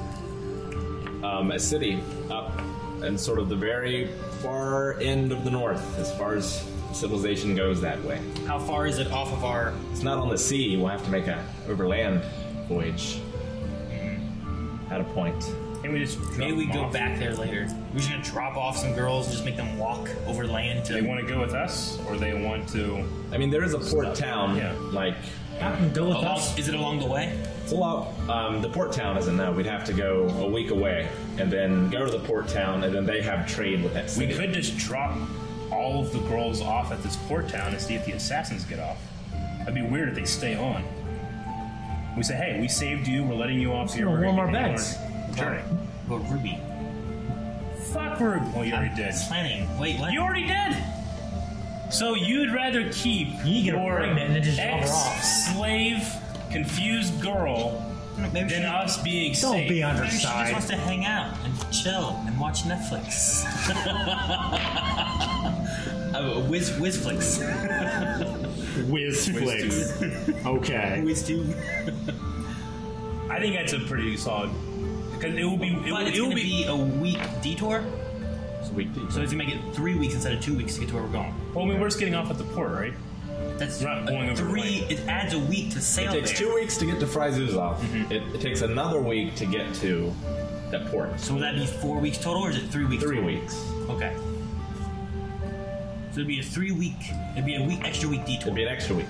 a city up in sort of the very far end of the north, as far as civilization goes that way. How far is it off of our... It's not on the sea. We'll have to make a overland voyage at a point. Can we just drop Maybe we them go off? back there later. We're just gonna drop off some girls and just make them walk over land to... They want to go with us, or they want to? I mean, there is a port town. Yeah. Like, I can go with Along, us. is it along the way? it's a lot. The port town isn't now. We'd have to go a week away and then go to the port town, and then they have trade with that We city. could just drop all of the girls off at this port town and see if the assassins get off. That'd be weird if they stay on. We say, hey, we saved you. We're letting you off. So you're gonna warm our continuing beds. on Journey. Well, Ruby. Fuck Ruby. Oh, you already did. Planning. Wait, what? You already did. So you'd rather keep You get her your pregnant and then just drop her off. ex-slave, confused girl Maybe than she, us being Don't safe. be on her maybe she just side. wants to hang out and chill and watch Netflix. Whizflix. Whizflix. Okay. Whiz2. I think that's a pretty solid. Because it will be. It But will, it's it will going to be a week detour, It's a week deep. so it's going to make it 3 weeks instead of 2 weeks to get to where we're going. Well, I mean, we're just getting off at the port, right? That's We're not going over the three. plane. It adds a week to sail It takes there. 2 weeks to get to Fryzuzov. It takes another week to get to that port. So would that be 4 weeks total, or is it 3 weeks? 3 total? weeks. Okay. So it'd be a 3 week. It'd be a week extra week detour. It'd be an extra week.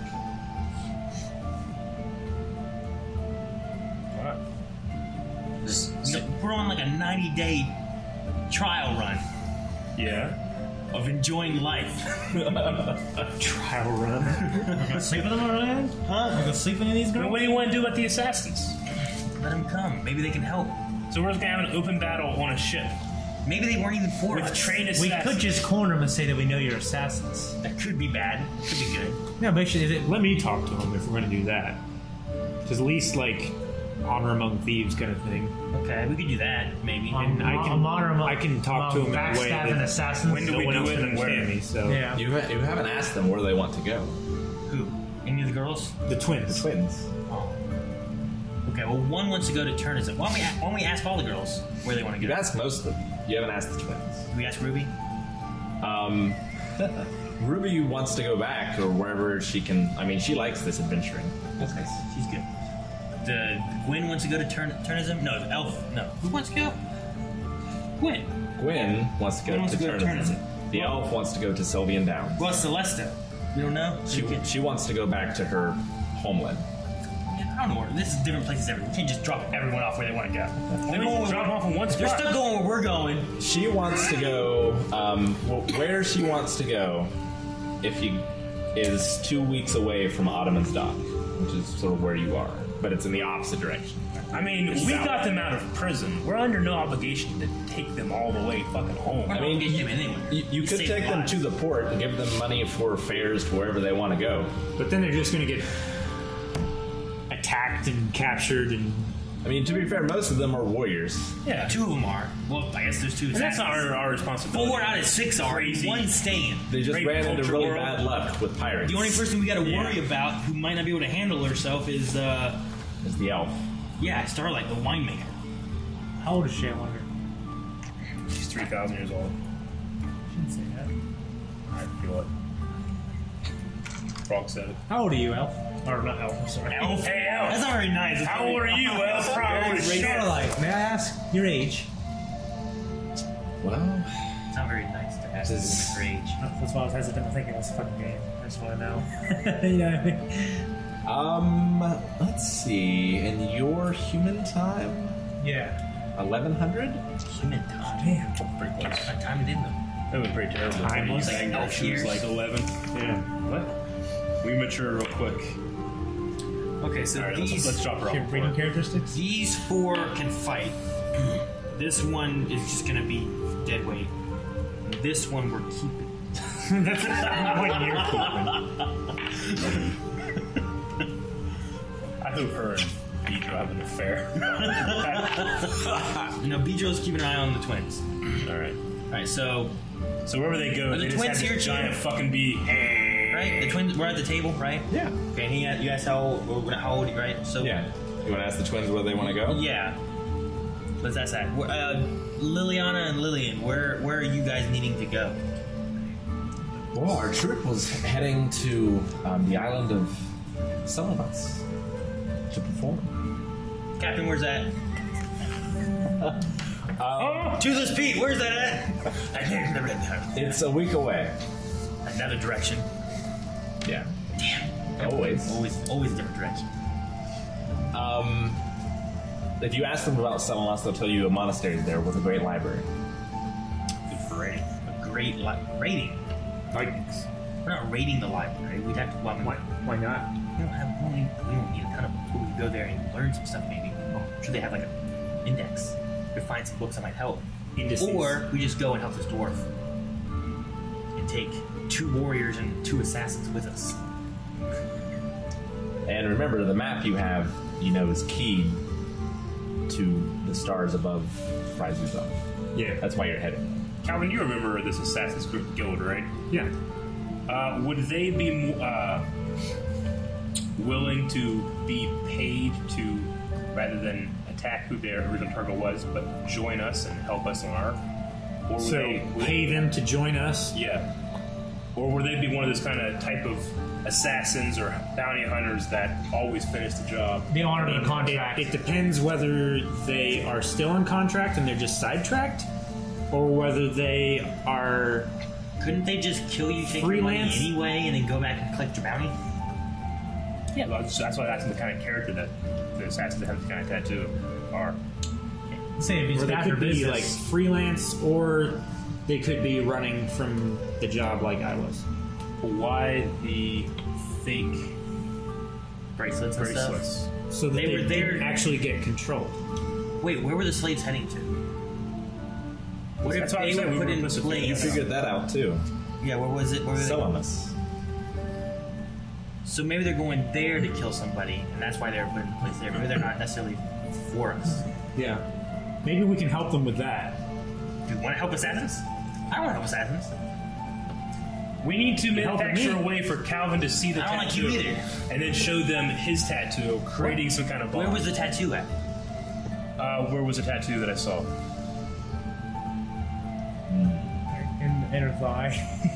Alright. No, we're on like a 90-day trial run Yeah. of enjoying life. Trial run. Gonna sleep with them over there? Huh? Gonna sleep with any of these Now, girls? what do you want to do about the assassins? Let them come. Maybe they can help. So we're just gonna have an open battle on a ship Maybe they weren't even for with us. trained We assassins. could just corner them and say that we know you're assassins. That could be bad. Could be good. Yeah, but actually, Let me talk to him if we're going to do that. Just at least like honor among thieves kind of thing. Okay, we could do that. Maybe. And I can talk to him in a way backstabbing that assassins. When do no we one do else it can and where? understand me. So Yeah. You haven't asked them where they want to go. Who? Any of the girls? the twins. Twins. Oh. Okay. Well, one wants to go to Turnism. Why don't we ask all the girls where they want to You've go? asked most of them. You haven't asked the twins. Do we ask Ruby? Ruby wants to go back or wherever she can. I mean, she likes this adventuring. Okay, she's good. The Gwen wants to go to Turnism. No, the elf. No, who wants to go? Gwen. Gwen wants to go Gwen wants to to go to Turnism. Turnism. The elf wants to go to Sylvian Downs. Well, Celesta. We don't know. She wants to go back to her homeland. I don't know. This is different places. We can't just drop everyone off where they want to go. They're going where Drop them off in one They're spot. still going where we're going. She wants to go. Where she wants to go, is 2 weeks away from Ottoman's Dock, which is sort of where you are, but it's in the opposite direction. I mean, we got them out of prison. We're under no obligation to take them all the way fucking home. I mean, mean, get them anyway. You could Save take them lives. to the port and give them money for fares to wherever they want to go. But then they're just going to get attacked and captured and I mean, to be fair, most of them are warriors. Yeah. Two of them are. Well, I guess there's two. And that's not assassins. our responsibility. 4 out of 6 are. Crazy. One's staying. They just Great ran into culture really world. bad luck with pirates. The only person we got to Yeah. worry about who might not be able to handle herself is, is the elf. Starlight, the winemaker. How old is she, I wonder? She's 3,000 years old. Shouldn't say that. I feel it. Frog said it. How old are you, Elf? Or not Elf, I'm sorry. Elf, hey, Elf. That's not very nice. How old are you, Elf? Probably shit. Starlight, may I ask your age? Well, It's not very nice to ask This is- her age. That's why I was hesitant to think it was a fucking game. I just want to know. You know what I mean? let's see. In your human time, Yeah. 1100? Human time. Damn. Pretty close. What time did them? That was pretty terrible. Time When you was sang like her, she was elf like 11. yeah. What? We mature real quick. Okay, so All right, these let's drop her off. Your breeding characteristics? these 4 can fight. This one is just gonna be dead weight. This one we're keeping. That's what you're keeping. I hope her and Deidre have an affair. No, Bijo's keeping an eye on the twins. All right. Alright, so So wherever they go, Are the they just twins have here this too? giant fucking bee. right, the twins. We're at the table, right? Yeah. Okay, and you guys how old, right? So Yeah. You want to ask the twins where they want to go? yeah. What's that say? Liliana and Lillian, where are you guys needing to go? Well, our troop was heading to the island of Selenas to perform. Captain, where's that? Toothless Pete, where's that at? It's a week away. Another direction. Yeah. Always. Always a different direction. If you ask them about Selenas, they'll tell you a monastery there with a great library. Great. A great rating. Vikings. We're not raiding the library. We'd have to. Well, Why not? we don't need a ton of books. We could go there and learn some stuff. Maybe. I'm sure they have like an index. We could find some books that might help. Indices. Or we just go and help this dwarf and take 2 warriors and 2 assassins with us. And remember, the map you have, is keyed to the stars above Fryzuza. Yeah. That's why you're heading. Calvin, you remember this Assassin's Guild, right? Yeah. Would they be willing to be paid to, rather than attack who their original target was, but join us and help us on our? Or would So would pay them to join us. Yeah. Or would they be one of those kind of type of assassins or bounty hunters that always finish the job? They honor the contract. It depends whether they are still on contract and they're just sidetracked, or whether they are. Couldn't they just kill you, take your Freelance? money anyway, and then go back and collect your bounty? Yeah, well, that's why I asked them the kind of character that the assassins that have the kind of tattoo are. Say if it's Or they bad for could be like business. freelance, or they could be running from the job like I was. Why the fake Bracelets and stuff? bracelets? So that They they, were there- didn't actually get control. Wait, where were the slaves heading to? What if That's what I'm they saying, were we put were in supposed to figure place? that out. Figured that out too. Yeah, where was it? Where were they? Selenas. So maybe they're going there to kill somebody, and that's why they're put in place there. Maybe they're not necessarily for us. Yeah. Maybe we can help them with that. Do you want to help assassins? I want to help assassins. We need to helping manufacture me. a way for Calvin to see the I don't like tattoo you either. and then show them his tattoo, creating some kind of bond. Where was the tattoo at? Where was the tattoo that I saw? in her thigh.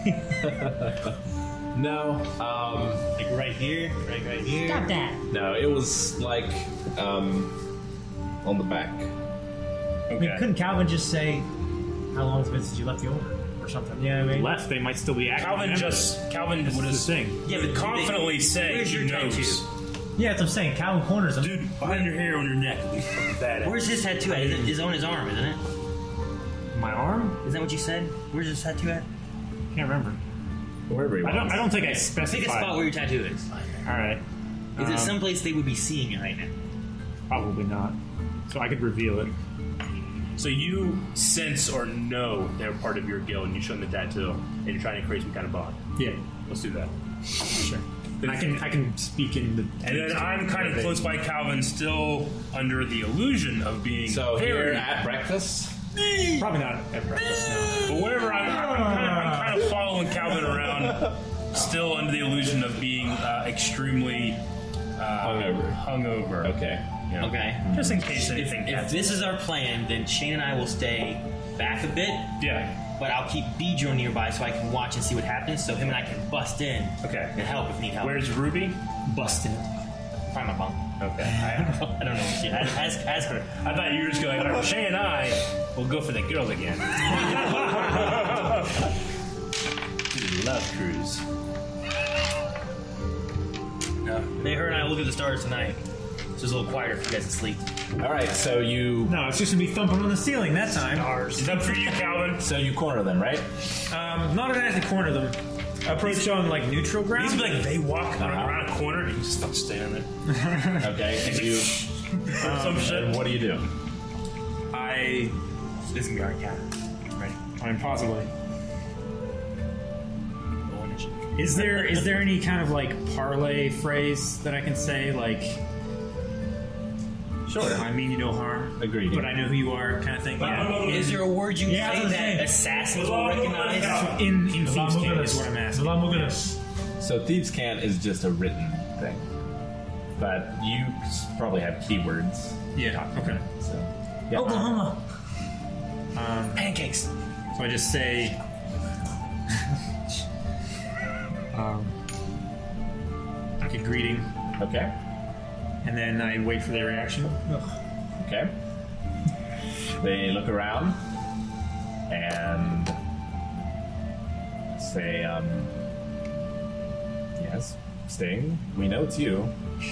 No. Like right here? Right here? Stop that. No, it was like on the back. I Okay. mean, couldn't Calvin just say, "How long has it been since you left the order?" or something? Yeah, I mean, Left, they might still be active. Calvin members. Calvin This would is the thing. Yeah, but confidently say where's he your knows. tattoo? yeah, that's what I'm saying. Calvin corners him. Dude, behind your hair on your neck. Badass. Where's his tattoo at? It's on his arm, isn't it? My arm? Isn't that what you said? Where's his tattoo at? Can't remember. Wherever he I don't think I Pick a specified. spot where your tattoo is. All right. Is it someplace they would be seeing it right now? Probably not. So I could reveal it. So you sense or know they're part of your guild, and you show them the tattoo, and you're trying to create some kind of bond. Yeah. Let's do that. Sure. I can speak in the. And then I'm kind of close by Calvin, still under the illusion of being So very. here at breakfast. Probably not at breakfast. No. But wherever I'm kind of following Calvin around, still under the illusion of being extremely hungover. Okay. You know, Okay. Just in case anything If happens. this is our plan, then Shane and I will stay back a bit, Yeah. but I'll keep Beedro nearby so I can watch and see what happens, so him and I can bust in Okay. and help if need help. Where's Ruby? Busted. Probably my bunk. Okay. I don't know what she ask her. I thought you were just going, all right, Shay and I will go for the girls again. Dude, love cruise. No. Hey, her and I will look at the stars tonight. So it's a little quieter for you guys to sleep. All right. So you No, it's just gonna be thumping on the ceiling that time. Is that for you, Calvin? corner them, right? Not at the corner of them. Approach on like neutral ground. These be like they walk around a corner and you just fucking stand there. Okay. And you. Some shit. And what do you do? This is gonna be our encounter. Ready? I mean, possibly. Roll initiative. Is there any kind of like parlay phrase that I can say like Sure. I mean you no harm. Agreed. But I know who you are, kind of thing. Yeah. Is there a word you Yeah, say that's that the assassins will recognize? In Thieves' Cant is what I'm asking. So Thieves' Cant is just a written thing, but you probably have keywords. Yeah. Okay. So yeah. Oklahoma. Pancakes. So I just say. Like a greeting, Okay. and then I wait for their reaction. Okay. They look around and say, yes, Sting, we know it's you.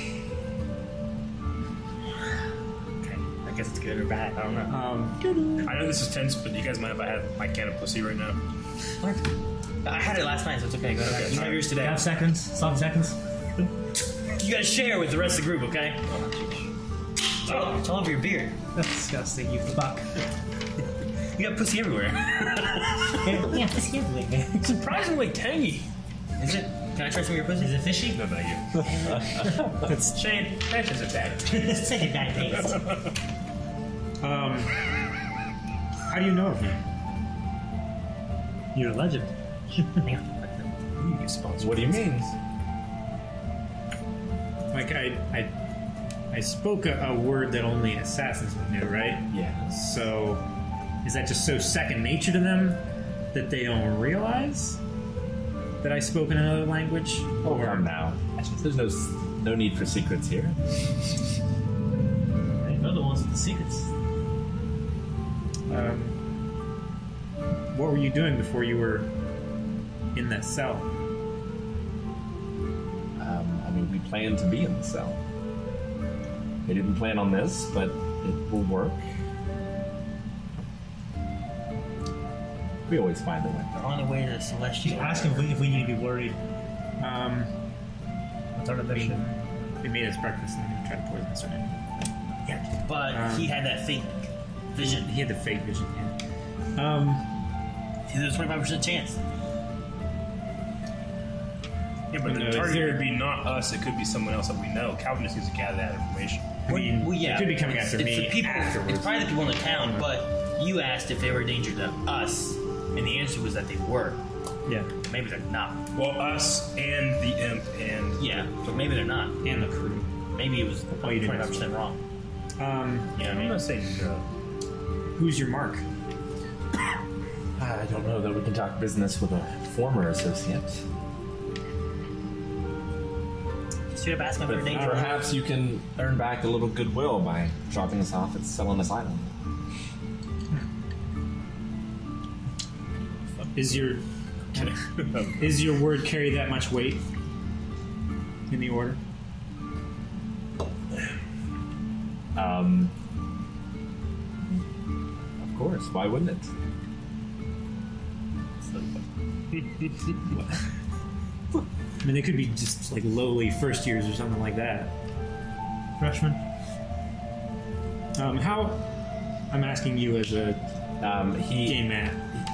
Okay. I guess it's good or bad. I don't know. I know this is tense, but you guys mind if I have my can of pussy right now? What? I had it last night, so it's okay. Go ahead. You have yours today. 5 seconds. 7 seconds. You gotta share with the rest of the group, okay? It's all over your beard. That's disgusting. You fuck. You got pussy everywhere. Yeah, this is man. Surprisingly tangy. Is it? Can I try some of your pussy? Is it fishy? No, not you. Shane, that is a bad. It's like a bad taste. How do you know of me? You're a legend. What do you mean? Like I spoke a word that only assassins would know, right? Yes. So, is that just so second nature to them that they don't realize that I spoke in another language? Oh, come now. There's no need for secrets here. They're the ones with the secrets. What were you doing before you were in that cell? I mean, we planned to be in the cell. They didn't plan on this, but it will work. We always find a way. They're on the way to Celestial. Ask him if we need to be worried. What's our mission? They made us breakfast and they tried to poison us, right? Yeah, but he had that fake vision. He had the fake vision, yeah. There's a 25% chance. Yeah, but No, the is target there- could be not us. It could be someone else that we know. Calvin just needs to gather that information. I mean, Well, yeah, it could be coming it's- after it's me the people, afterwards. It's probably the people in the town, but you asked if they were a danger to us, and the answer was that they were. Yeah. Maybe they're not. Well, us and the imp and Yeah, but maybe they're not. And the crew. Maybe it was Oh, you didn't 25% wrong. Um, You know what I I'm mean? gonna say no. who's your mark? I don't know that we can talk business with a former associate. Straight up asking if they're a danger. Perhaps you can earn back a little goodwill by dropping us off at Selenus Island. Is your word carry that much weight in the order? Of course, why wouldn't it? I mean, they could be just like lowly first years or something like that. Freshman. How? I'm asking you as a game man.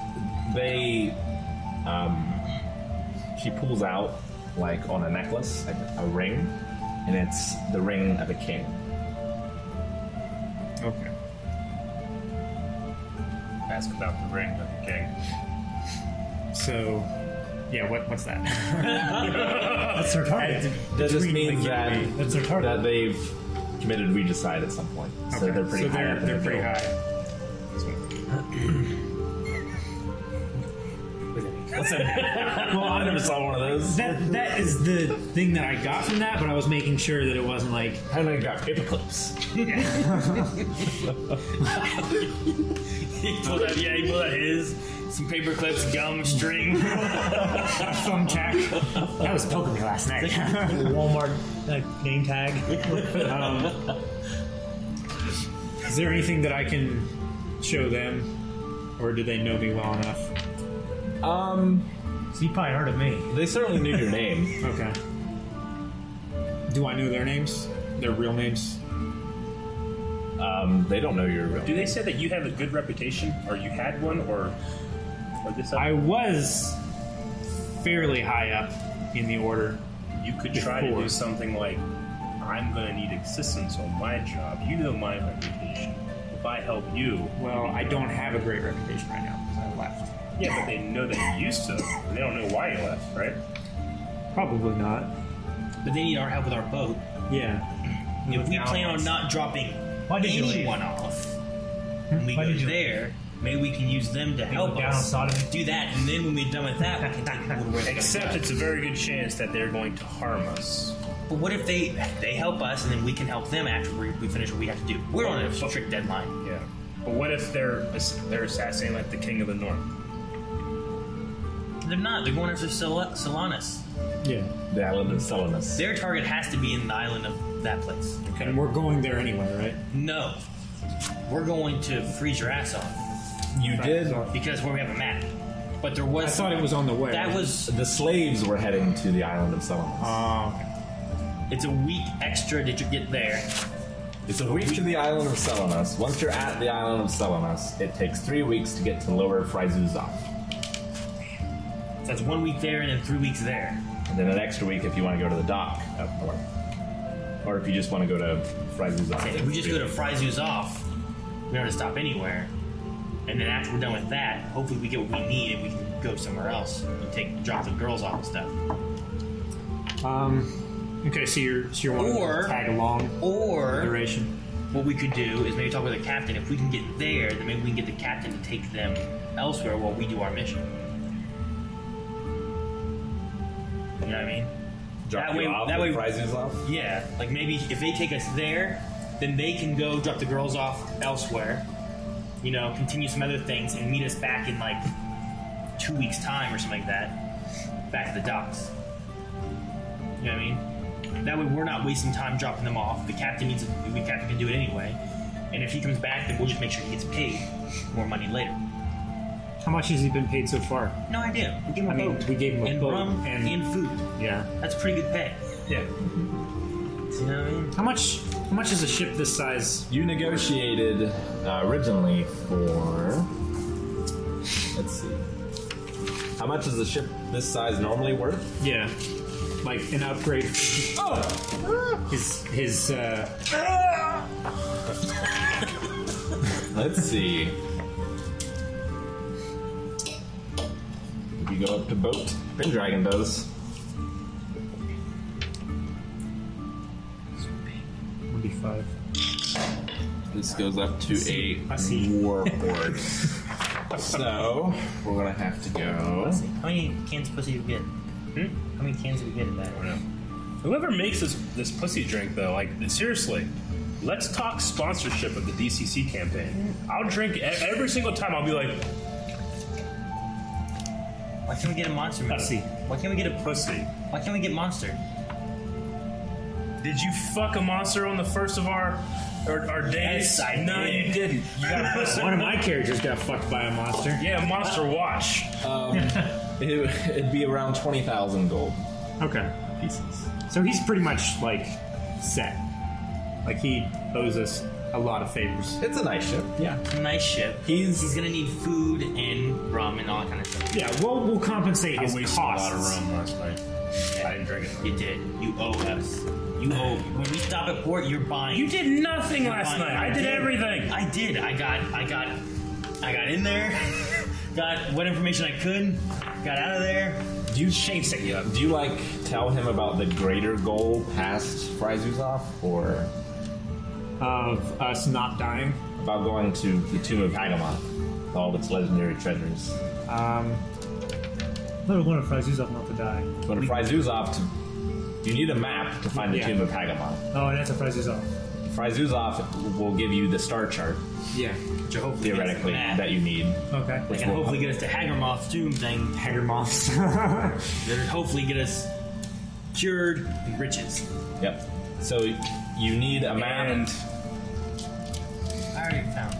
She pulls out, like on a necklace, a ring, and it's the ring of a king. Okay. Ask about the ring of the king. So, yeah. What's that? That's their target. That just Between, means like, that, That's their target. that they've committed regicide at some point. So Okay. they're pretty high up in They're the pretty guild. high. What's that? Well, I never saw one of those. That is the thing that I got from that, but I was making sure that it wasn't like I know you got paper clips. He pulled out, he pulled out his, some paper clips, gum, string. a thumbtack. That was poking me last night. Walmart name tag. Is there anything that I can show them, or do they know me well enough? So you probably heard of me. They certainly knew your name. Okay. Do I know their names? Their real names? They don't know your real Do they say that you have a good reputation, or you had one, or this? I was fairly high up in the order. You could try to Before. do something like I'm going to need assistance on my job. You know my reputation. If I help you, Well, I don't have a great reputation right now because I left. yeah, but they know that you used to. And they don't know why you left, right? Probably not. But they need our help with our boat. Yeah. If we plan on not dropping Why did you leave? anyone off, and we Why go did you there, maybe we can use them to help look down on us sodomy? do that, and then when we're done with that, we can take people to where they Except gotta it's a very good chance that they're going to harm us. go. But what if they help us, and then we can help them after we finish what we have to do? We're on a strict deadline. Yeah. But what if they're assassinating like the King of the North? They're not. They're going after Solanus. Yeah. The island of Selenus. Their target has to be in the island of that place. And we're going there anyway, right? No, we're going to freeze your ass off You did. because where we have a map. But there was. I thought it was on the way. That was. The slaves were heading to the island of Selenus. Oh, It's a week extra to get there. It's a week to the island of Selenus. Once you're at the island of Selenus, it takes 3 weeks to get to Lower Fryzuzov. So that's 1 week there and then 3 weeks there. And then an extra week if you want to go to the dock up north. Or if you just want to go to Fryzuzov. And if we just go to Fryzuz off, we don't have to stop anywhere. And then after we're done with that, hopefully we get what we need and we can go somewhere else and drop the girls off and stuff. okay. So you're wanting Or- to tag along Or duration. what we could do is maybe talk with the captain. If we can get there, then maybe we can get the captain to take them elsewhere while we do our mission. You know what I mean? Drop that you way- off that with way- Fryzuzov? Yeah, like maybe if they take us there, then they can go drop the girls off elsewhere, you know, continue some other things, and meet us back in like 2 weeks' time or something like that, back at the docks. You know what I mean? That way we're not wasting time dropping them off. The captain can do it anyway, and if he comes back, then we'll just make sure he gets paid more money later. How much has he been paid so far? No idea. We gave him a boat. we gave him a and boat rum and- and food. Yeah. That's pretty good pay. Yeah. You know what I mean? How much is a ship this size? You negotiated originally for. Let's see. How much is a ship this size normally worth? Yeah. Like an upgrade. Oh! His Let's see. If you go up to boat, Pendragon does. would be 5. This goes up to a war horde. So, we're gonna have to go. How many cans of pussy do we get? How many cans do we get in that? Whoever makes this pussy drink, though, like, seriously, let's talk sponsorship of the DCC campaign. I'll drink every single time. I'll be like, Why can't we get a monster movie? Pussy. Why can't we get a pussy. Why can't we get monster? Did you fuck a monster on the first of our days? Yes, I No, did. you didn't. You got a pussy. One of my characters got fucked by a monster. Yeah, Monster Watch. It'd be around 20,000 gold Okay. pieces. So he's pretty much like set. Like he owes us a lot of favors. It's a nice ship. Yeah. It's a nice ship. He's- gonna need food and rum and all that kind of stuff. Yeah. We'll compensate I his wasted costs. a lot of rum last night. I didn't drink it. You did. You owe us. You owe. When we stop at port, you're buying. You did nothing last night. I did everything. I did. I got in there. Got what information I could. Got out of there. Do you Shane set you up. Do you like tell him about the greater goal past Fryzuzov, or Of us not dying. about going to the Tomb of Hagamoth with all of its legendary treasures? Never going to Fryzuzov not to die. Go to Fryzuzov you need a map to find the Yeah. Tomb of Hagamoth. Oh, and that's a Fryzuzov. Fryzuzov will give you the star chart, Yeah. Which hopefully theoretically, gets us to that you need. Okay. They can hopefully get us to Hagermoth's tomb thing. Hager moths. That'll hopefully get us cured and riches. Yep. So you need a map. And I already found.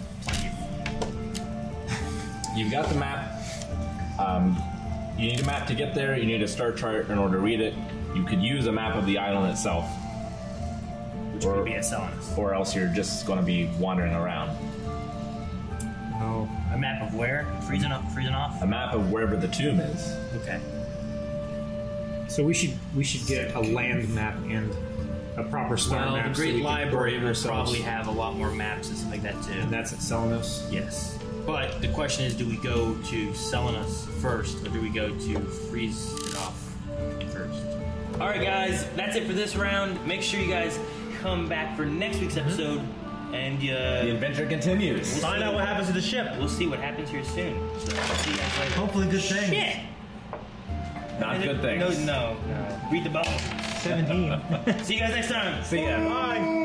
You've got the map. You need a map to get there. You need a star chart in order to read it. You could use a map of the island itself, Which would be a Selenus. or else you're just going to be wandering around. Oh. A map of where? Freezing off? A map of wherever the tomb is. Okay. So we should get a land map and a proper star Well, map. the so we Great can Library orient will ourselves. probably have a lot more maps and stuff like that too. And that's at Selenos. Yes. But the question is, do we go to Selenos first, or do we go to Freeze It Off first? All right, guys, that's it for this round. Make sure you guys come back for next week's episode, and The adventure continues. Find out what happens to the ship. we'll see what happens here soon. So, I'll see you guys later. Hopefully, good things. Shit! Not good things. No. Read the bubble. 17. See you guys next time. See ya. Bye.